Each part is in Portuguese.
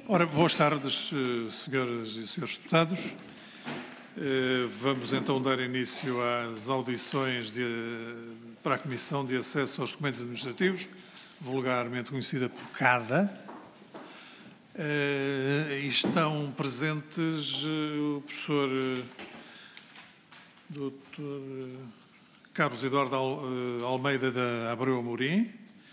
Ora, boas tardes, senhoras e senhores deputados. Vamos então dar início às audições para a Comissão de Acesso aos Documentos Administrativos, vulgarmente conhecida por CADA. Estão presentes o professor Dr. Carlos Eduardo Almeida da Abreu Amorim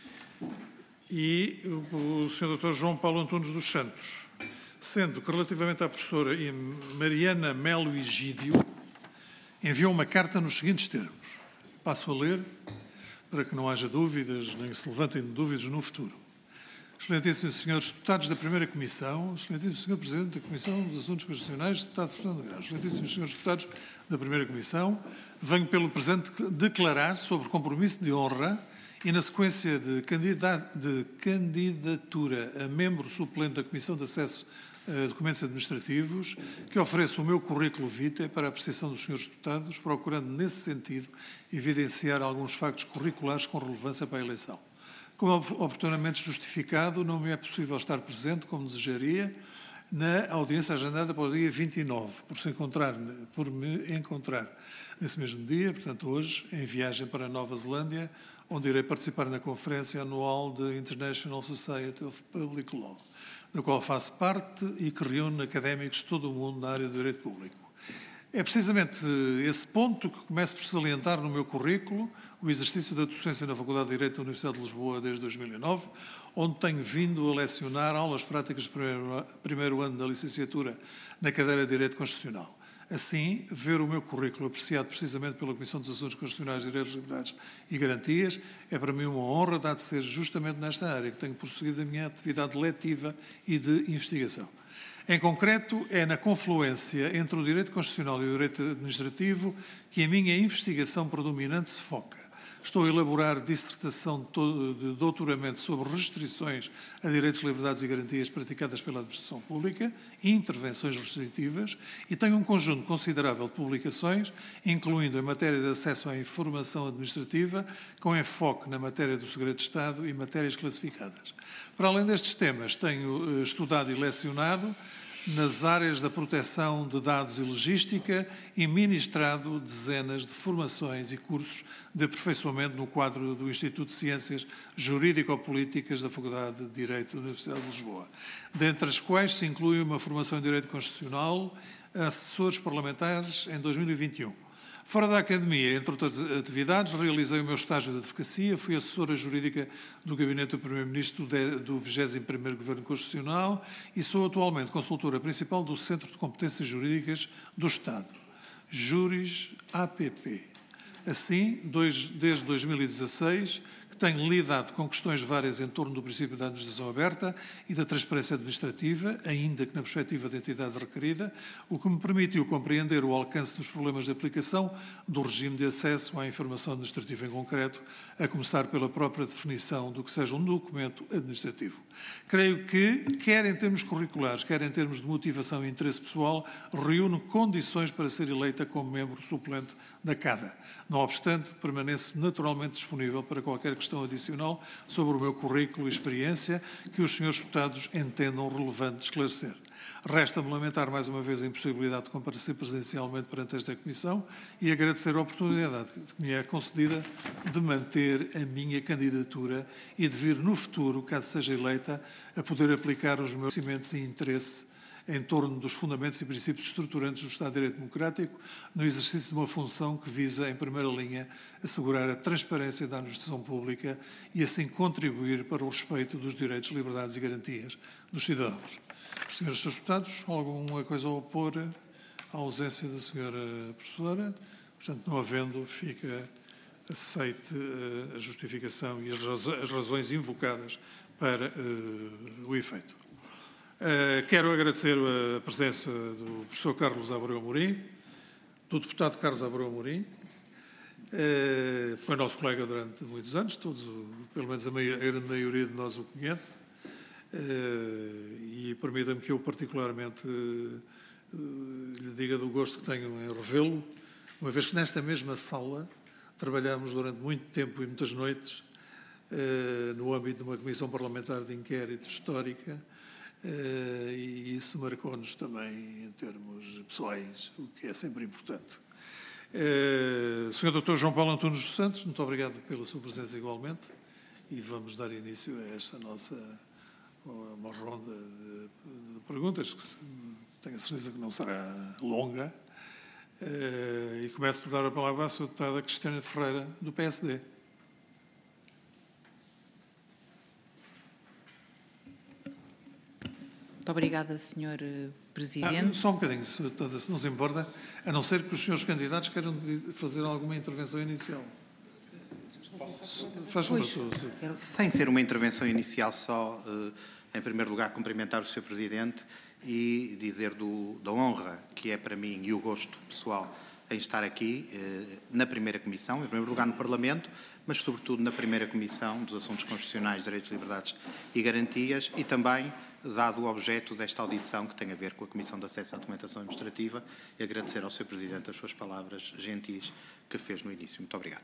e o Sr. Dr. João Paulo Antunes dos Santos, sendo que relativamente à professora Mariana Melo Egídio, enviou uma carta nos seguintes termos. Passo a ler para que não haja dúvidas, nem se levantem dúvidas no futuro. Excelentíssimos senhores deputados da Primeira Comissão, excelentíssimo senhor Presidente da Comissão dos Assuntos Constitucionais, deputado Fernando Negrão, excelentíssimos senhores deputados da Primeira Comissão, venho pelo presente declarar sobre compromisso de honra e na sequência de candidatura a membro suplente da Comissão de Acesso a Documentos Administrativos, que ofereço o meu currículo vitae para a apreciação dos senhores deputados, procurando, nesse sentido, evidenciar alguns factos curriculares com relevância para a eleição. Como oportunamente justificado, não me é possível estar presente, como desejaria, na audiência agendada para o dia 29, por me encontrar nesse mesmo dia, portanto hoje, em viagem para a Nova Zelândia, onde irei participar na conferência anual da International Society of Public Law, da qual faço parte e que reúne académicos de todo o mundo na área do direito público. É precisamente esse ponto que começo por salientar no meu currículo, o exercício da docência na Faculdade de Direito da Universidade de Lisboa desde 2009, onde tenho vindo a lecionar aulas práticas de primeiro ano da licenciatura na cadeira de Direito Constitucional. Assim, ver o meu currículo apreciado precisamente pela Comissão dos Assuntos Constitucionais, Direitos, Liberdades e Garantias é para mim uma honra, dado de ser justamente nesta área que tenho prosseguido a minha atividade letiva e de investigação. Em concreto, é na confluência entre o direito constitucional e o direito administrativo que a minha investigação predominante se foca. Estou a elaborar dissertação de doutoramento sobre restrições a direitos, liberdades e garantias praticadas pela administração pública e intervenções restritivas e tenho um conjunto considerável de publicações, incluindo em matéria de acesso à informação administrativa, com enfoque na matéria do segredo de Estado e matérias classificadas. Para além destes temas, tenho estudado e lecionado nas áreas da proteção de dados e logística e ministrado dezenas de formações e cursos de aperfeiçoamento no quadro do Instituto de Ciências Jurídico-Políticas da Faculdade de Direito da Universidade de Lisboa, dentre as quais se inclui uma formação em Direito Constitucional a assessores parlamentares em 2021. Fora da academia, entre outras atividades, realizei o meu estágio de advocacia, fui assessora jurídica do Gabinete do Primeiro-Ministro do 21º Governo Constitucional e sou atualmente consultora principal do Centro de Competências Jurídicas do Estado, Juris APP. Assim, desde 2016, que tenho lidado com questões várias em torno do princípio da administração aberta e da transparência administrativa, ainda que na perspectiva da entidade requerida, o que me permitiu compreender o alcance dos problemas de aplicação do regime de acesso à informação administrativa em concreto, a começar pela própria definição do que seja um documento administrativo. Creio que, quer em termos curriculares, quer em termos de motivação e interesse pessoal, reúne condições para ser eleita como membro suplente da CADA. Não obstante, permaneço naturalmente disponível para qualquer questão adicional sobre o meu currículo e experiência que os senhores deputados entendam relevante de esclarecer. Resta-me lamentar mais uma vez a impossibilidade de comparecer presencialmente perante esta Comissão e agradecer a oportunidade que me é concedida de manter a minha candidatura e de vir no futuro, caso seja eleita, a poder aplicar os meus conhecimentos e interesse em torno dos fundamentos e princípios estruturantes do Estado de Direito Democrático, no exercício de uma função que visa, em primeira linha, assegurar a transparência da administração pública e, assim, contribuir para o respeito dos direitos, liberdades e garantias dos cidadãos. Senhores deputados, alguma coisa a opor à ausência da senhora professora? Portanto, não havendo, fica aceite a justificação e as razões invocadas para o efeito. Quero agradecer a presença do professor Carlos Abreu Amorim, do deputado Carlos Abreu Amorim. Foi nosso colega durante muitos anos, todos, pelo menos a grande maioria de nós o conhece. E permita-me que eu particularmente lhe diga do gosto que tenho em revê-lo, uma vez que nesta mesma sala trabalhámos durante muito tempo e muitas noites no âmbito de uma comissão parlamentar de inquérito histórica e isso marcou-nos também em termos pessoais, o que é sempre importante. Sr. Dr. João Paulo Antunes dos Santos, muito obrigado pela sua presença igualmente, e vamos dar início a esta nossa uma ronda de perguntas, que tenho a certeza que não será longa, e começo por dar a palavra à Sra. Deputada Cristiana Ferreira, do PSD. Muito obrigada, Sr. Presidente. Só um bocadinho, se não se importa, a não ser que os senhores candidatos queiram fazer alguma intervenção inicial. Faz favor, sem ser uma intervenção inicial, só, em primeiro lugar, cumprimentar o Sr. Presidente e dizer da honra que é para mim e o gosto pessoal em estar aqui na primeira comissão, em primeiro lugar no Parlamento, mas sobretudo na primeira comissão dos Assuntos Constitucionais, Direitos, Liberdades e Garantias, e também dado o objeto desta audição que tem a ver com a Comissão de Acesso à Documentação Administrativa, e agradecer ao Sr. Presidente as suas palavras gentis que fez no início. Muito obrigado.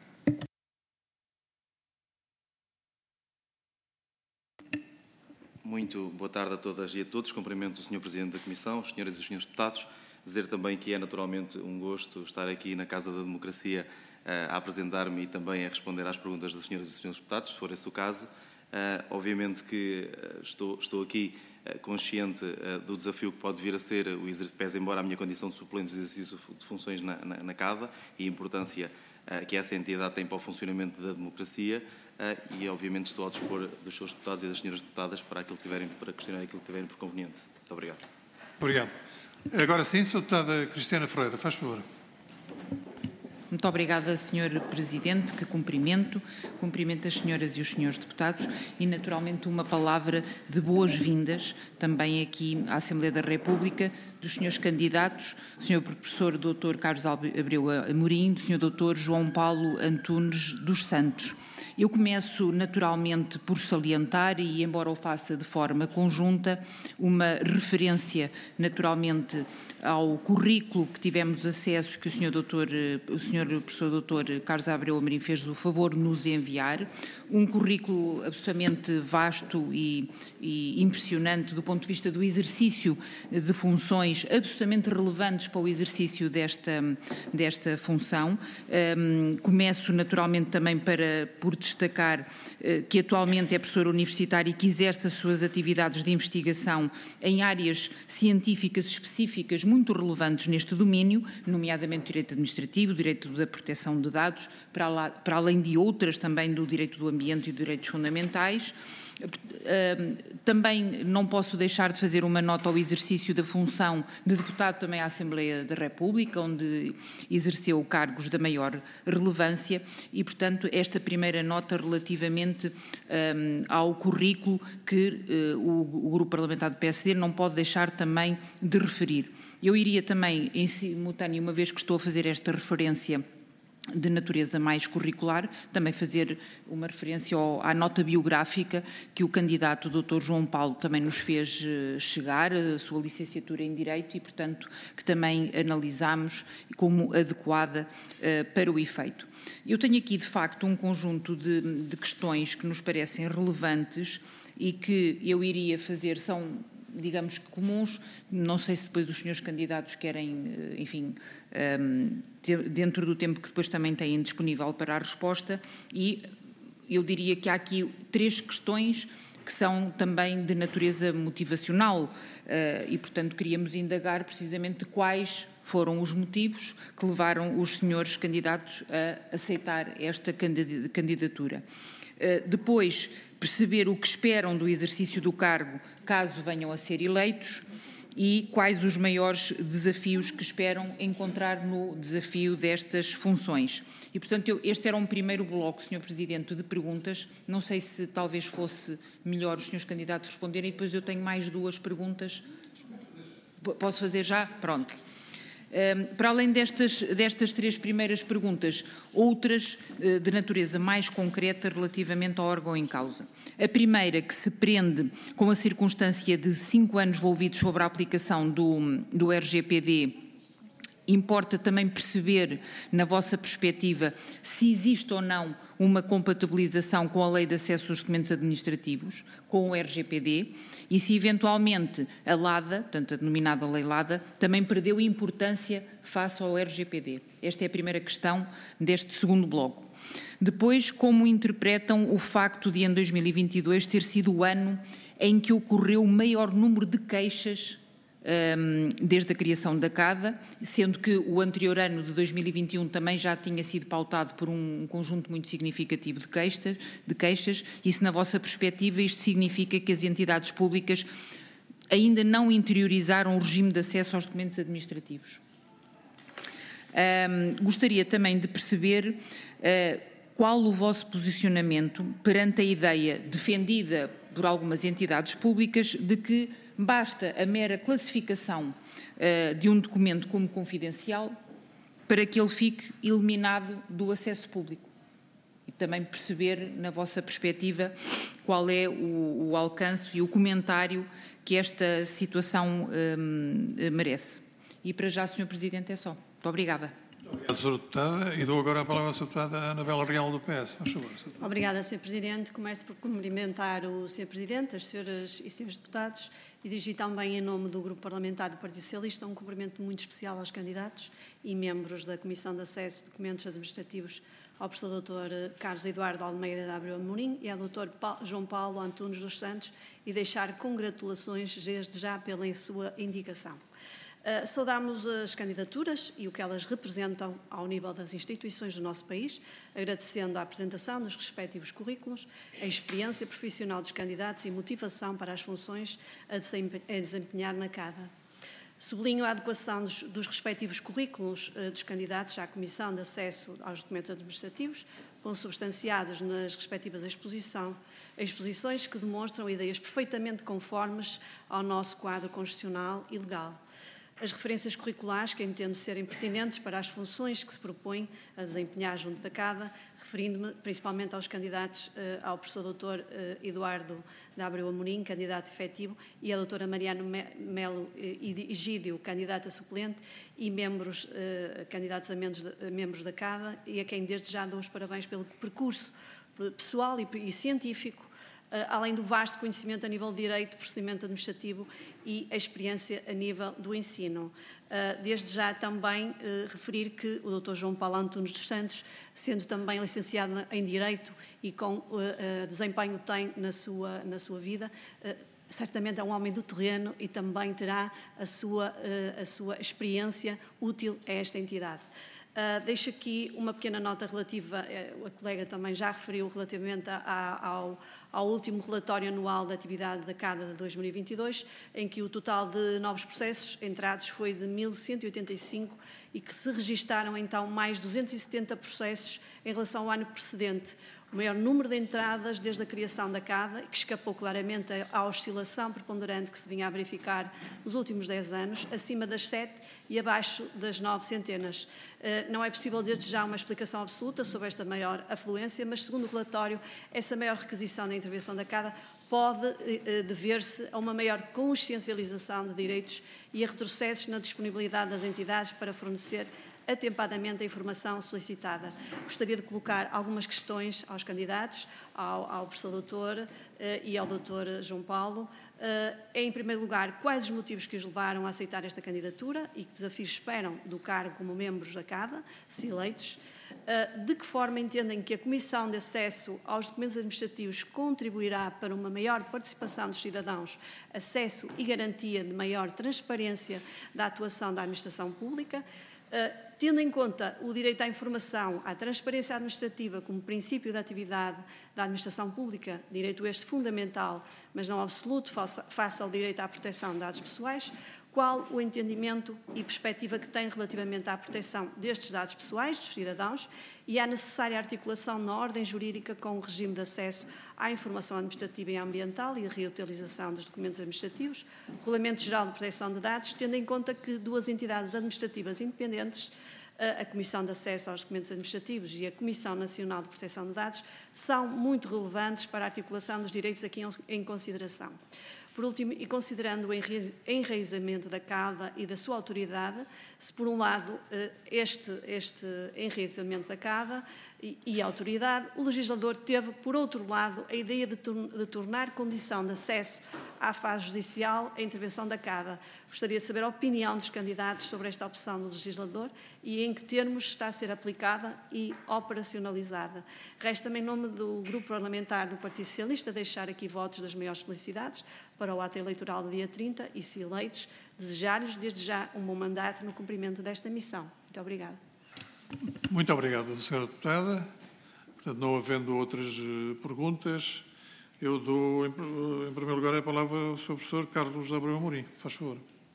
Muito boa tarde a todas e a todos. Cumprimento o Sr. Presidente da Comissão, os senhoras e os senhores deputados. Dizer também que é naturalmente um gosto estar aqui na Casa da Democracia a apresentar-me e também a responder às perguntas das senhoras e dos senhores deputados, se for esse o caso. Obviamente que estou aqui consciente do desafio que pode vir a ser o exercício, pese embora a minha condição de suplente do exercício de funções na CADA e a importância que essa entidade tem para o funcionamento da democracia, e obviamente estou ao dispor dos seus deputados e das senhoras deputadas para questionar aquilo que tiverem por conveniente. Muito obrigado. Obrigado. Agora sim, Sra. Deputada Cristiana Ferreira, faz favor. Muito obrigada, Sr. Presidente, que cumprimento as senhoras e os senhores deputados e, naturalmente, uma palavra de boas-vindas também aqui à Assembleia da República dos senhores candidatos, Sr. Professor Dr. Carlos Abreu Amorim, do Sr. Dr. João Paulo Antunes dos Santos. Eu começo naturalmente por salientar, e embora o faça de forma conjunta, uma referência naturalmente ao currículo que tivemos acesso, que o Sr. Professor Dr. Carlos Abreu Amorim fez o favor de nos enviar, um currículo absolutamente vasto e impressionante do ponto de vista do exercício de funções absolutamente relevantes para o exercício desta função. Começo naturalmente também por destacar que atualmente é professor universitário e que exerce as suas atividades de investigação em áreas científicas específicas muito relevantes neste domínio, nomeadamente o direito administrativo, o direito da proteção de dados, para além de outras também do direito do ambiente e direitos fundamentais. Também não posso deixar de fazer uma nota ao exercício da função de deputado também à Assembleia da República, onde exerceu cargos da maior relevância e, portanto, esta primeira nota relativamente ao currículo que o Grupo Parlamentar do PSD não pode deixar também de referir. Eu iria também, em simultâneo, uma vez que estou a fazer esta referência de natureza mais curricular, também fazer uma referência à nota biográfica que o candidato Dr. João Paulo também nos fez chegar, a sua licenciatura em Direito, e, portanto, que também analisámos como adequada para o efeito. Eu tenho aqui, de facto, um conjunto de questões que nos parecem relevantes e que eu iria fazer, são, digamos que comuns, não sei se depois os senhores candidatos querem, enfim, dentro do tempo que depois também têm disponível para a resposta, e eu diria que há aqui 3 questões que são também de natureza motivacional e, portanto, queríamos indagar precisamente quais foram os motivos que levaram os senhores candidatos a aceitar esta candidatura. Depois, perceber o que esperam do exercício do cargo caso venham a ser eleitos e quais os maiores desafios que esperam encontrar no desafio destas funções. E, portanto, este era um primeiro bloco, Sr. Presidente, de perguntas. Não sei se talvez fosse melhor os senhores candidatos responderem e depois eu tenho mais 2 perguntas. Posso fazer já? Pronto. Para além destas 3 primeiras perguntas, outras de natureza mais concreta relativamente ao órgão em causa. A primeira, que se prende com a circunstância de 5 anos envolvidos sobre a aplicação do RGPD Importa também perceber, na vossa perspectiva, se existe ou não uma compatibilização com a Lei de Acesso aos Documentos Administrativos, com o RGPD, e se eventualmente a LADA, portanto a denominada Lei LADA, também perdeu importância face ao RGPD. Esta é a primeira questão deste segundo bloco. Depois, como interpretam o facto de, em 2022, ter sido o ano em que ocorreu o maior número de queixas desde a criação da CADA, sendo que o anterior ano de 2021 também já tinha sido pautado por um conjunto muito significativo de queixas, e se na vossa perspectiva isto significa que as entidades públicas ainda não interiorizaram o regime de acesso aos documentos administrativos. Gostaria também de perceber qual o vosso posicionamento perante a ideia defendida por algumas entidades públicas de que basta a mera classificação de um documento como confidencial para que ele fique eliminado do acesso público. E também perceber, na vossa perspectiva, qual é o alcance e o comentário que esta situação merece. E para já, Sr. Presidente, é só. Muito obrigada. Obrigado, Sra. Deputada. E dou agora a palavra à Sra. Deputada Anabela Real, do PS. Faz favor, Sra. Deputada. Obrigada, Sr. Presidente. Começo por cumprimentar o Sr. Presidente, as senhoras e senhores deputados, e dirigir também, em nome do Grupo Parlamentar do Partido Socialista, um cumprimento muito especial aos candidatos e membros da Comissão de Acesso a Documentos Administrativos, ao professor Dr. Carlos Eduardo Almeida de Abreu Amorim e ao Dr. João Paulo Antunes dos Santos, e deixar congratulações desde já pela sua indicação. Saudamos as candidaturas e o que elas representam ao nível das instituições do nosso país, agradecendo a apresentação dos respectivos currículos, a experiência profissional dos candidatos e motivação para as funções a desempenhar na CADA. Sublinho a adequação dos respectivos currículos dos candidatos à Comissão de Acesso aos Documentos Administrativos, consubstanciados nas respectivas exposições que demonstram ideias perfeitamente conformes ao nosso quadro constitucional e legal. As referências curriculares que entendo serem pertinentes para as funções que se propõem a desempenhar junto da CADA, referindo-me principalmente aos candidatos ao professor Dr. Eduardo de Abreu Amorim, candidato efetivo, e à doutora Mariana Melo Egídio, candidata suplente, e candidatos a membros da CADA, e a quem desde já dou os parabéns pelo percurso pessoal e científico, além do vasto conhecimento a nível de direito, procedimento administrativo e a experiência a nível do ensino. Desde já também referir que o Dr. João Paulo Antunes dos Santos, sendo também licenciado em Direito e com desempenho que tem na sua vida, certamente é um homem do terreno e também terá a sua experiência útil a esta entidade. Deixo aqui uma pequena nota relativa, a colega também já referiu, relativamente ao último relatório anual da atividade da CADA de 2022, em que o total de novos processos entrados foi de 1.185 e que se registaram então mais 270 processos em relação ao ano precedente. O maior número de entradas desde a criação da CADA, que escapou claramente à oscilação preponderante que se vinha a verificar nos últimos 10 anos, acima das 7 e abaixo das 9 centenas. Não é possível desde já uma explicação absoluta sobre esta maior afluência, mas segundo o relatório, essa maior requisição da intervenção da CADA pode dever-se a uma maior consciencialização de direitos e a retrocessos na disponibilidade das entidades para fornecer atempadamente a informação solicitada. Gostaria de colocar algumas questões aos candidatos, ao professor doutor e ao doutor João Paulo. Em primeiro lugar, quais os motivos que os levaram a aceitar esta candidatura e que desafios esperam do cargo como membros da CADA, se eleitos? De que forma entendem que a Comissão de Acesso aos Documentos Administrativos contribuirá para uma maior participação dos cidadãos, acesso e garantia de maior transparência da atuação da administração pública? Tendo em conta o direito à informação, à transparência administrativa como princípio da atividade da administração pública, direito este fundamental, mas não absoluto, face ao direito à proteção de dados pessoais, qual o entendimento e perspectiva que tem relativamente à proteção destes dados pessoais dos cidadãos e à necessária articulação na ordem jurídica com o regime de acesso à informação administrativa e ambiental e a reutilização dos documentos administrativos, o Regulamento Geral de Proteção de Dados, tendo em conta que duas entidades administrativas independentes, a Comissão de Acesso aos Documentos Administrativos e a Comissão Nacional de Proteção de Dados, são muito relevantes para a articulação dos direitos aqui em consideração. por último, e considerando o enraizamento da CADA e da sua autoridade, se por um lado este enraizamento da CADA e a autoridade, o legislador teve, por outro lado, a ideia de tornar condição de acesso à fase judicial a intervenção da CADA. Gostaria de saber a opinião dos candidatos sobre esta opção do legislador e em que termos está a ser aplicada e operacionalizada. Resta-me, em nome do Grupo Parlamentar do Partido Socialista, deixar aqui votos das maiores felicidades para o ato eleitoral do dia 30 e, se eleitos, desejar-lhes desde já um bom mandato no cumprimento desta missão. Muito obrigada. Muito obrigado, Sra. Deputada. Portanto, não havendo outras perguntas, eu dou, em primeiro lugar, a palavra ao Sr. Professor Carlos de Abreu Amorim. Faz favor.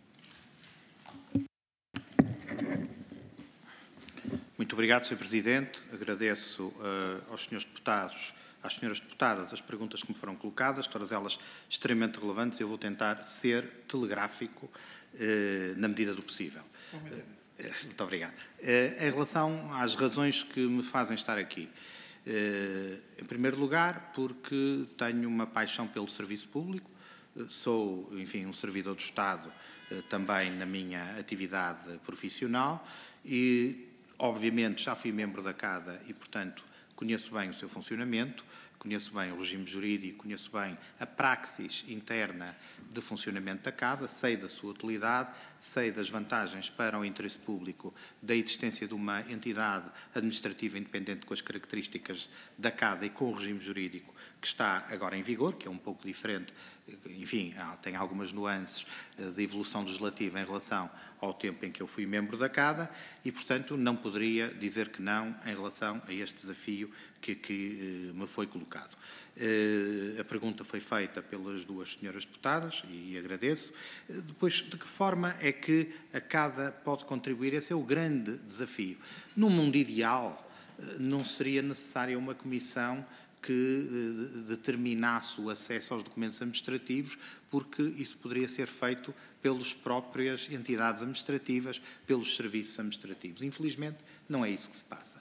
Muito obrigado, Sr. Presidente. Agradeço aos senhores deputados, às senhoras deputadas, as perguntas que me foram colocadas, todas elas extremamente relevantes. Eu vou tentar ser telegráfico na medida do possível. Muito obrigado. Em relação às razões que me fazem estar aqui, em primeiro lugar, porque tenho uma paixão pelo serviço público, sou, enfim, um servidor do Estado também na minha atividade profissional e, obviamente, já fui membro da CADA e, portanto, conheço bem o seu funcionamento, conheço bem o regime jurídico, conheço bem a praxis interna de funcionamento da CADA, sei da sua utilidade, sei das vantagens para o interesse público da existência de uma entidade administrativa independente com as características da CADA e com o regime jurídico que está agora em vigor, que é um pouco diferente, enfim, tem algumas nuances de evolução legislativa em relação ao tempo em que eu fui membro da CADA e, portanto, não poderia dizer que não em relação a este desafio que me foi colocado. A pergunta foi feita pelas duas senhoras deputadas e agradeço. Depois, de que forma é que a CADA pode contribuir? Esse é o grande desafio. Num mundo ideal, não seria necessária uma comissão que determinasse o acesso aos documentos administrativos, porque isso poderia ser feito pelas próprias entidades administrativas, pelos serviços administrativos. Infelizmente, não é isso que se passa.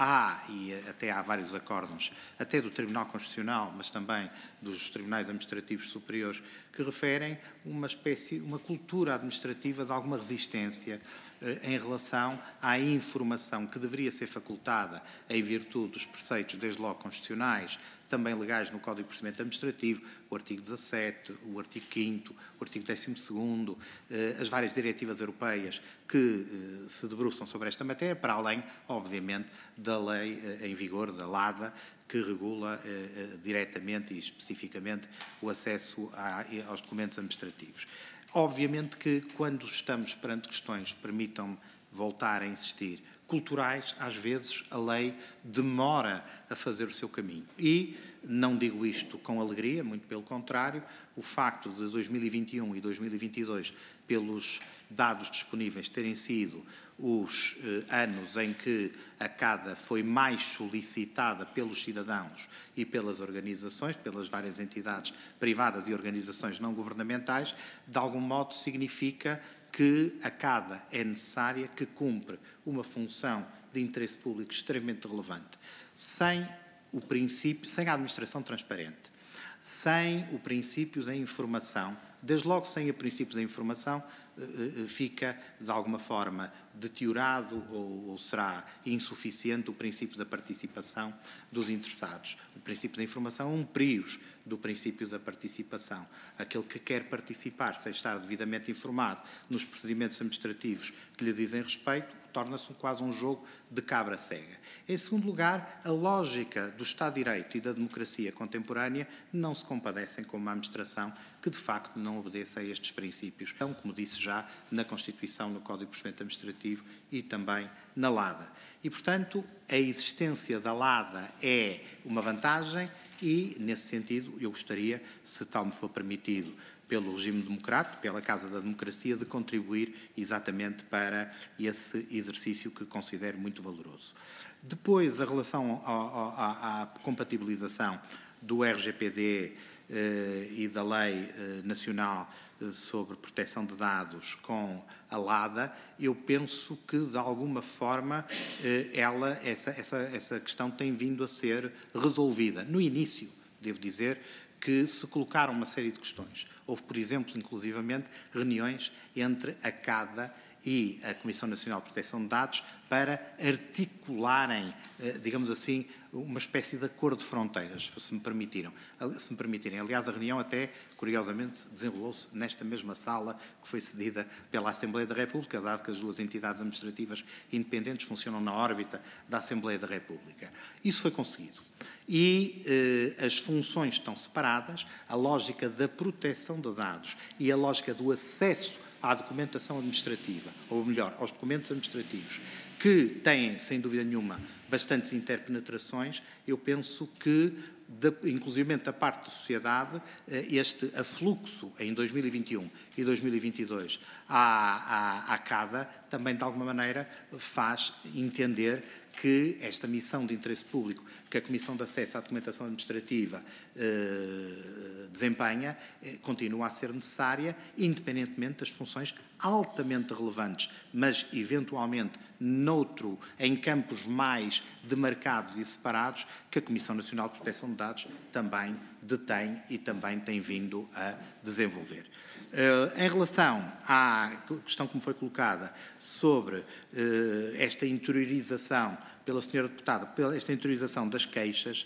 E até há vários acórdãos, até do Tribunal Constitucional, mas também dos Tribunais Administrativos Superiores, que referem uma cultura administrativa de alguma resistência em relação à informação que deveria ser facultada em virtude dos preceitos, desde logo constitucionais, também legais no Código de Procedimento Administrativo, o artigo 17, o artigo 5º, o artigo 12º, as várias diretivas europeias que se debruçam sobre esta matéria, para além, obviamente, da lei em vigor, da LADA, que regula diretamente e especificamente o acesso aos documentos administrativos. Obviamente que, quando estamos perante questões, permitam-me voltar a insistir, culturais, às vezes a lei demora a fazer o seu caminho. E não digo isto com alegria, muito pelo contrário, o facto de 2021 e 2022, pelos dados disponíveis, terem sido os anos em que a CADA foi mais solicitada pelos cidadãos e pelas organizações, pelas várias entidades privadas e organizações não governamentais, de algum modo significa que a CADA é necessária, que cumpre uma função de interesse público extremamente relevante. Sem a administração transparente, sem o princípio da informação, desde logo sem o princípio da informação, fica, de alguma forma, deteriorado ou será insuficiente o princípio da participação dos interessados. O princípio da informação é um prius do princípio da participação. Aquele que quer participar, sem estar devidamente informado nos procedimentos administrativos que lhe dizem respeito, torna-se quase um jogo de cabra cega. Em segundo lugar, a lógica do Estado de Direito e da democracia contemporânea não se compadecem com uma administração que, de facto, não obedeça a estes princípios, como disse já, na Constituição, no Código de Procedimento Administrativo e também na LADA. E, portanto, a existência da LADA é uma vantagem e, nesse sentido, eu gostaria, se tal me for permitido, pelo regime democrático, pela Casa da Democracia, de contribuir exatamente para esse exercício que considero muito valoroso. Depois, a relação à compatibilização do RGPD e da Lei Nacional sobre Proteção de Dados com a LADA, eu penso que, de alguma forma, essa questão tem vindo a ser resolvida. No início, devo dizer, que se colocaram uma série de questões. Houve, por exemplo, inclusivamente, reuniões entre a CADA e a Comissão Nacional de Proteção de Dados para articularem, digamos assim, uma espécie de acordo de fronteiras, se me permitirem. Aliás, a reunião até, curiosamente, desenrolou-se nesta mesma sala que foi cedida pela Assembleia da República, dado que as duas entidades administrativas independentes funcionam na órbita da Assembleia da República. Isso foi conseguido. E as funções estão separadas, a lógica da proteção de dados e a lógica do acesso à documentação administrativa, ou melhor, aos documentos administrativos, que têm, sem dúvida nenhuma, bastantes interpenetrações, eu penso que, inclusive da parte da sociedade, este afluxo em 2021 e 2022 à CADA também, de alguma maneira, faz entender que esta missão de interesse público que a Comissão de Acesso à Documentação Administrativa desempenha continua a ser necessária, independentemente das funções altamente relevantes, mas eventualmente em campos mais demarcados e separados, que a Comissão Nacional de Proteção de Dados também detém e também tem vindo a desenvolver. Em relação à questão que me foi colocada sobre esta interiorização pela senhora deputada, pela esta interiorização das queixas,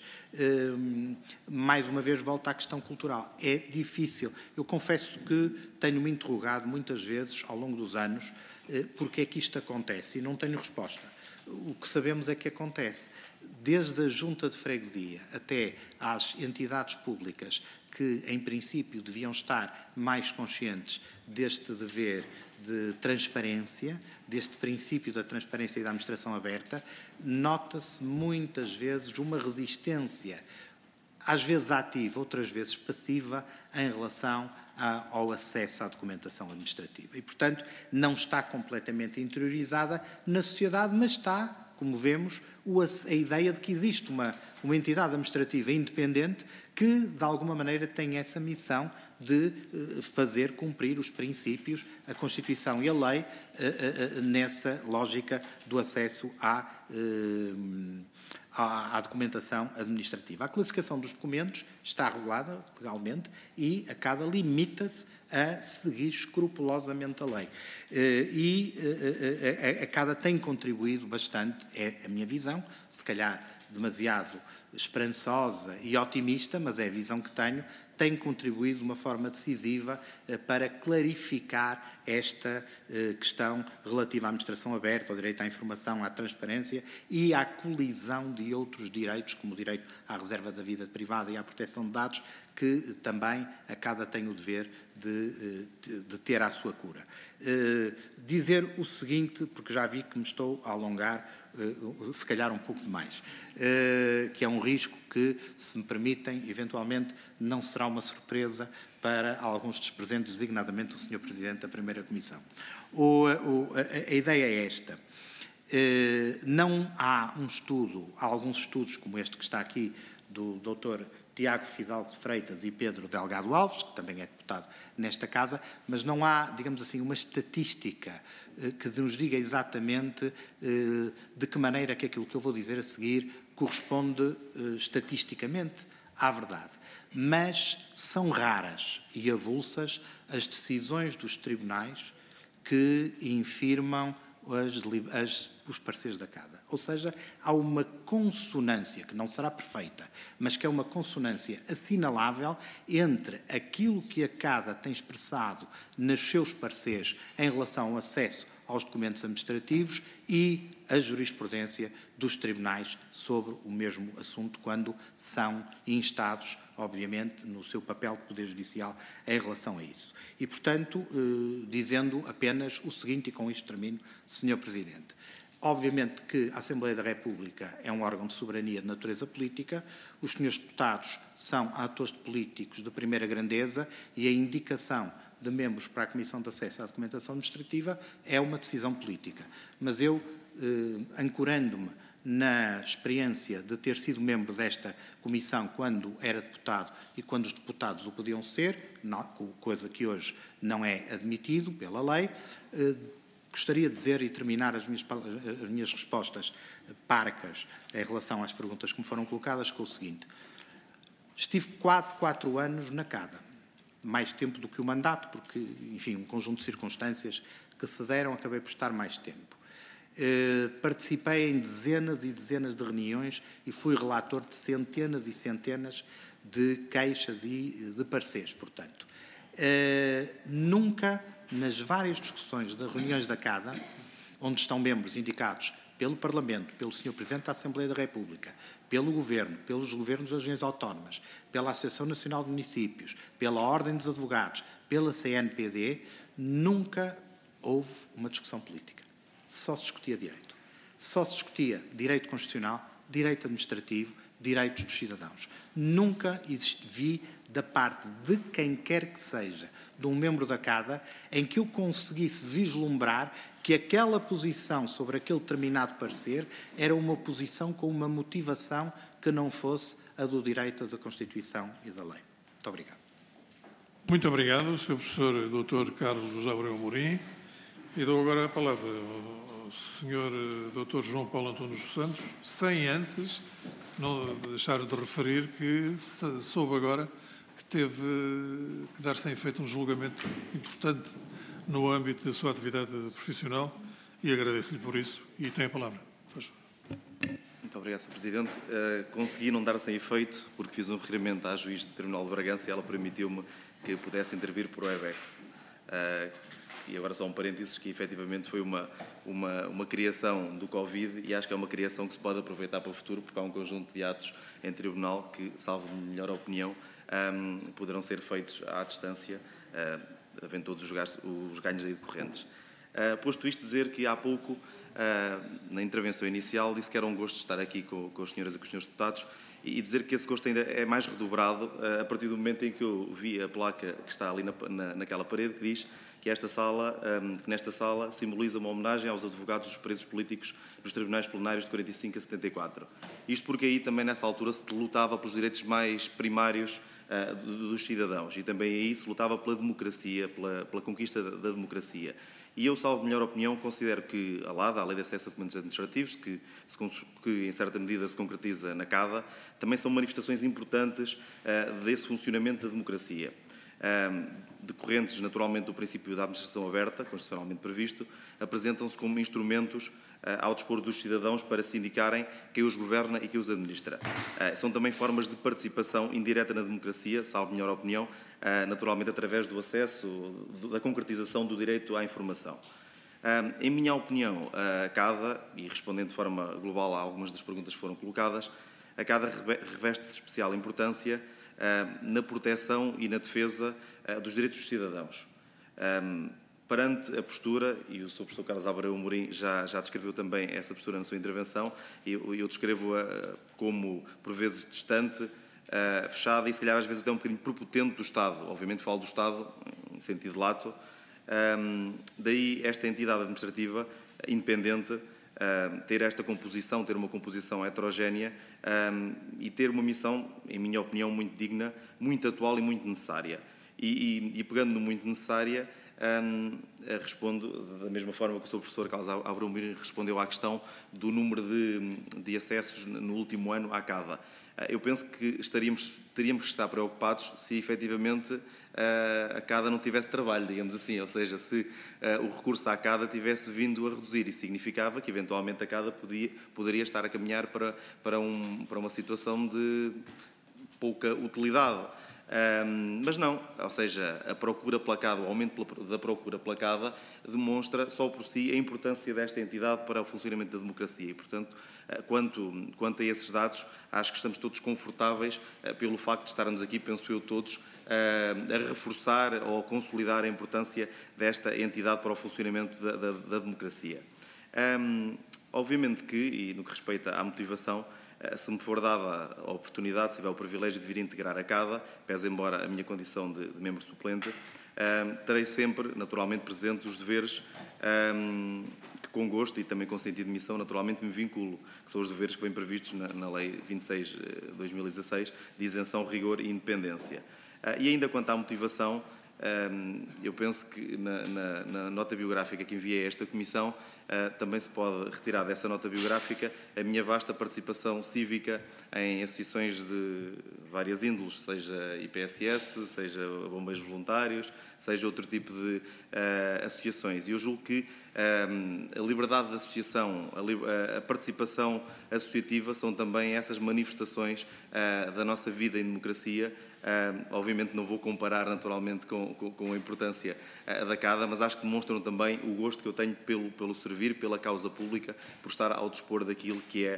mais uma vez volto à questão cultural. É difícil. Eu confesso que tenho-me interrogado muitas vezes, ao longo dos anos, porque é que isto acontece e não tenho resposta. O que sabemos é que acontece. Desde a Junta de Freguesia até às entidades públicas que, em princípio, deviam estar mais conscientes deste dever de transparência, deste princípio da transparência e da administração aberta, nota-se muitas vezes uma resistência, às vezes ativa, outras vezes passiva, em relação ao acesso à documentação administrativa. E, portanto, não está completamente interiorizada na sociedade, mas está, como vemos, a ideia de que existe uma entidade administrativa independente que, de alguma maneira, tem essa missão de fazer cumprir os princípios, a Constituição e a lei, nessa lógica do acesso à documentação administrativa. A classificação dos documentos está regulada legalmente e a CADA limita-se a seguir escrupulosamente a lei. A CADA tem contribuído bastante, é a minha visão, se calhar demasiado esperançosa e otimista, mas é a visão que tenho, tem contribuído de uma forma decisiva para clarificar esta questão relativa à administração aberta, ao direito à informação, à transparência e à colisão de outros direitos, como o direito à reserva da vida privada e à proteção de dados, que também a CADA tem o dever de ter à sua cura. Dizer o seguinte, porque já vi que me estou a alongar, se calhar um pouco demais, que é um risco que, se me permitem, eventualmente não será uma surpresa para alguns dos presentes, designadamente o Sr. Presidente da Primeira Comissão. A ideia é esta. Não há um estudo, há alguns estudos como este que está aqui, do Dr. Tiago Fidalgo de Freitas e Pedro Delgado Alves, que também é deputado nesta Casa, mas não há, digamos assim, uma estatística que nos diga exatamente de que maneira que aquilo que eu vou dizer a seguir corresponde estatisticamente à verdade. Mas são raras e avulsas as decisões dos tribunais que infirmam os pareceres da CADA. Ou seja, há uma consonância, que não será perfeita, mas que é uma consonância assinalável entre aquilo que a CADA tem expressado nos seus pareceres em relação ao acesso aos documentos administrativos e a jurisprudência dos tribunais sobre o mesmo assunto, quando são instados, obviamente, no seu papel de Poder Judicial em relação a isso. E, portanto, dizendo apenas o seguinte, e com isto termino, Sr. Presidente. Obviamente que a Assembleia da República é um órgão de soberania de natureza política, os senhores deputados são atores políticos de primeira grandeza e a indicação de membros para a Comissão de Acesso à Documentação Administrativa é uma decisão política. Mas eu, ancorando-me na experiência de ter sido membro desta comissão quando era deputado e quando os deputados o podiam ser, coisa que hoje não é admitido pela lei, gostaria de dizer e terminar as minhas respostas parcas em relação às perguntas que me foram colocadas com o seguinte. Estive quase 4 anos na CADA, mais tempo do que o mandato, porque, enfim, um conjunto de circunstâncias que se deram, acabei por estar mais tempo. Participei em dezenas e dezenas de reuniões e fui relator de centenas e centenas de queixas e de pareceres, portanto. Nunca, nas várias discussões das reuniões da CADA, onde estão membros indicados pelo Parlamento, pelo Sr. Presidente da Assembleia da República, pelo Governo, pelos Governos das Regiões Autónomas, pela Associação Nacional de Municípios, pela Ordem dos Advogados, pela CNPD, nunca houve uma discussão política. Só se discutia direito. Só se discutia direito constitucional, direito administrativo, direitos dos cidadãos. Nunca vi da parte de quem quer que seja, de um membro da CADA, em que eu conseguisse vislumbrar que aquela posição sobre aquele determinado parecer era uma posição com uma motivação que não fosse a do direito, da Constituição e da lei. Muito obrigado. Muito obrigado, Sr. Professor Dr. Carlos Abreu Amorim. E dou agora a palavra ao Sr. Dr. João Paulo Antunes dos Santos, sem antes não deixar de referir que soube agora que teve que dar sem efeito um julgamento importante no âmbito da sua atividade profissional e agradeço-lhe por isso e tem a palavra. Muito obrigado, Sr. Presidente. Consegui não dar sem efeito porque fiz um requerimento à juiz do Tribunal de Bragança e ela permitiu-me que pudesse intervir por Webex. E agora só um parênteses, que efetivamente foi uma criação do Covid e acho que é uma criação que se pode aproveitar para o futuro, porque há um conjunto de atos em tribunal que, salvo melhor opinião, poderão ser feitos à distância, havendo todos os ganhos aí decorrentes. Posto isto, dizer que há pouco, na intervenção inicial, disse que era um gosto estar aqui com as senhoras e com os senhores deputados e dizer que esse gosto ainda é mais redobrado a partir do momento em que eu vi a placa que está ali naquela parede que diz que nesta sala simboliza uma homenagem aos advogados dos presos políticos nos tribunais plenários de 45 a 74. Isto porque aí também nessa altura se lutava pelos direitos mais primários dos cidadãos e também aí se lutava pela democracia, pela conquista da democracia. E eu, salvo melhor opinião, considero que a LADA, a Lei de Acesso a Documentos Administrativos, que em certa medida se concretiza na CADA, também são manifestações importantes desse funcionamento da democracia. Decorrentes naturalmente do princípio da administração aberta, constitucionalmente previsto, apresentam-se como instrumentos ao dispor dos cidadãos para se indicarem quem os governa e quem os administra. São também formas de participação indireta na democracia, salvo melhor opinião, naturalmente através do acesso, da concretização do direito à informação. Em minha opinião, a CADA, e respondendo de forma global a algumas das perguntas que foram colocadas, a CADA reveste-se especial importância na proteção e na defesa dos direitos dos cidadãos. Perante a postura, e o Sr. Professor Carlos Abreu Amorim já descreveu também essa postura na sua intervenção, e eu descrevo-a como, por vezes, distante, fechada e, se calhar, às vezes até um bocadinho prepotente do Estado. Obviamente falo do Estado, em sentido lato. Daí esta entidade administrativa independente ter esta composição, ter uma composição heterogénea e ter uma missão, em minha opinião, muito digna, muito atual e muito necessária. E pegando no muito necessária, respondo da mesma forma que o Sr. Professor Carlos Abreu Amorim respondeu à questão do número de acessos no último ano à CADA. Eu penso que teríamos que estar preocupados se efetivamente a CADA não tivesse trabalho, digamos assim, ou seja, se o recurso à CADA tivesse vindo a reduzir. Isso significava que eventualmente a CADA poderia estar a caminhar para uma situação de pouca utilidade. Mas não, ou seja, a procura placada, o aumento da procura placada demonstra só por si a importância desta entidade para o funcionamento da democracia e, portanto, quanto a esses dados, acho que estamos todos confortáveis pelo facto de estarmos aqui, penso eu todos, a reforçar ou a consolidar a importância desta entidade para o funcionamento da democracia. Obviamente que, e no que respeita à motivação, se me for dada a oportunidade, se tiver o privilégio de vir integrar a CADA, pese embora a minha condição de membro suplente, terei sempre, naturalmente, presente os deveres que, com gosto e também com sentido de missão, naturalmente me vinculo, que são os deveres que vêm previstos na Lei 26 de 2016, de isenção, rigor e independência. E ainda quanto à motivação, Eu penso que na nota biográfica que enviei a esta Comissão também se pode retirar dessa nota biográfica a minha vasta participação cívica em associações de várias índoles, seja IPSS, seja bombeiros voluntários, seja outro tipo de associações. E eu julgo que a liberdade de associação, a participação associativa são também essas manifestações da nossa vida em democracia. Obviamente não vou comparar naturalmente com a importância da CADA, mas acho que demonstram também o gosto que eu tenho pelo servir, pela causa pública, por estar ao dispor daquilo que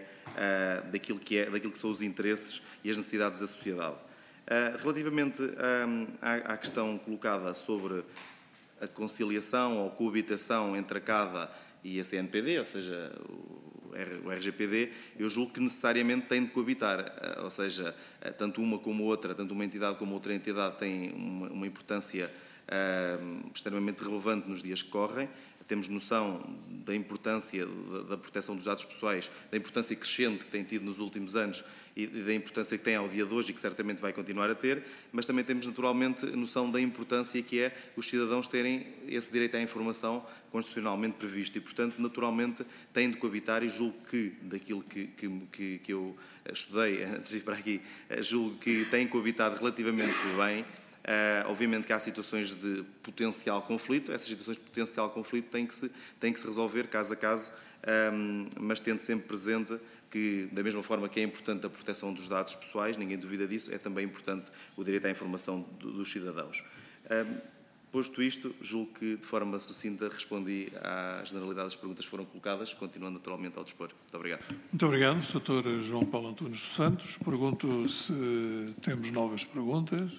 são os interesses e as necessidades da sociedade. Relativamente à questão colocada sobre a conciliação ou coabitação entre a CADA e a CNPD, ou seja, o RGPD, eu julgo que necessariamente têm de coabitar, ou seja, tanto uma como outra, tanto uma entidade como outra entidade têm uma importância extremamente relevante nos dias que correm. Temos noção da importância da proteção dos dados pessoais, da importância crescente que tem tido nos últimos anos e da importância que tem ao dia de hoje e que certamente vai continuar a ter, mas também temos naturalmente noção da importância que é os cidadãos terem esse direito à informação constitucionalmente previsto e, portanto, naturalmente têm de coabitar e julgo que, daquilo que eu estudei antes de ir para aqui, julgo que têm coabitado relativamente bem. Obviamente que há situações de potencial conflito, essas situações de potencial conflito têm que se resolver caso a caso, mas tendo sempre presente que, da mesma forma que é importante a proteção dos dados pessoais, ninguém duvida disso, é também importante o direito à informação dos cidadãos. Posto isto, julgo que de forma sucinta respondi à generalidade das perguntas que foram colocadas, continuando naturalmente ao dispor. Muito obrigado. Muito obrigado, Sr. João Paulo Antunes dos Santos. Pergunto se temos novas perguntas.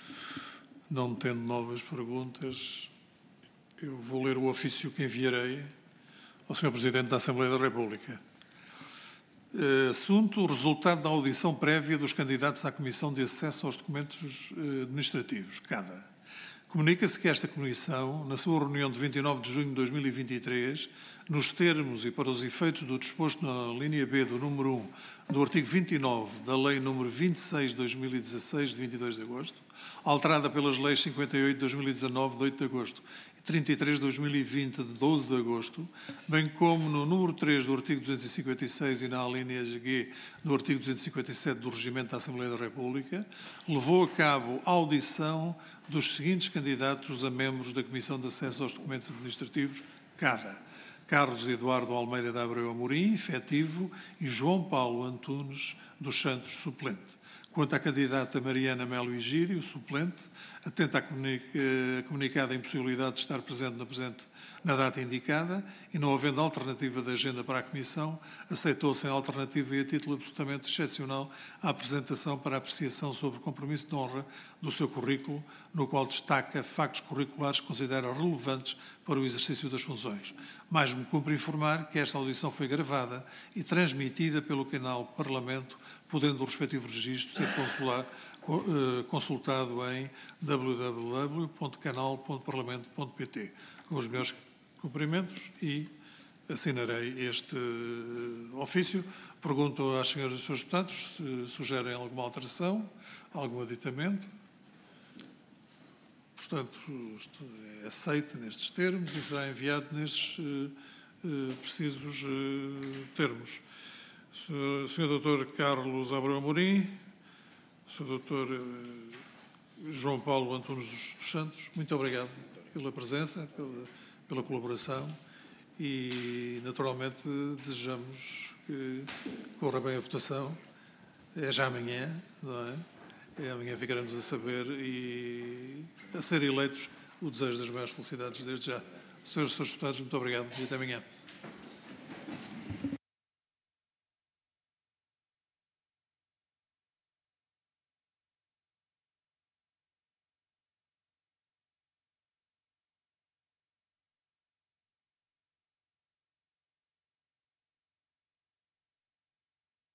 Não tendo novas perguntas, eu vou ler o ofício que enviarei ao Sr. Presidente da Assembleia da República. Assunto: o resultado da audição prévia dos candidatos à Comissão de Acesso aos Documentos Administrativos, CADA. Comunica-se que esta Comissão, na sua reunião de 29 de junho de 2023, nos termos e para os efeitos do disposto na linha B do número 1 do artigo 29 da Lei número 26 de 2016, de 22 de agosto, alterada pelas leis 58 de 2019, de 8 de agosto, e 33 de 2020, de 12 de agosto, bem como no número 3 do artigo 256 e na alínea G do artigo 257 do Regimento da Assembleia da República, levou a cabo a audição dos seguintes candidatos a membros da Comissão de Acesso aos Documentos Administrativos, CADA: Carlos Eduardo Almeida de Abreu Amorim, efetivo, e João Paulo Antunes dos Santos, suplente. Quanto à candidata Mariana Melo Higírio, suplente, atenta à comunicada impossibilidade de estar presente na data indicada e não havendo alternativa de agenda para a Comissão, aceitou sem alternativa e a título absolutamente excepcional a apresentação para apreciação sobre o compromisso de honra do seu currículo, no qual destaca factos curriculares que considera relevantes para o exercício das funções. Mais me cumpre informar que esta audição foi gravada e transmitida pelo canal Parlamento, podendo o respectivo registro ser consultado em www.canal.parlamento.pt. Com os meus cumprimentos e assinarei este ofício. Pergunto às senhoras e senhores deputados se sugerem alguma alteração, algum aditamento. Portanto, é aceito nestes termos e será enviado nestes precisos termos. Sr. Dr. Carlos Abreu Amorim, Sr. Dr. João Paulo Antunes dos Santos, muito obrigado pela presença, pela colaboração e, naturalmente, desejamos que corra bem a votação. É já amanhã, não é? Amanhã ficaremos a saber e a ser eleitos. O desejo das maiores felicidades desde já. Senhores e senhores deputados, muito obrigado e até amanhã.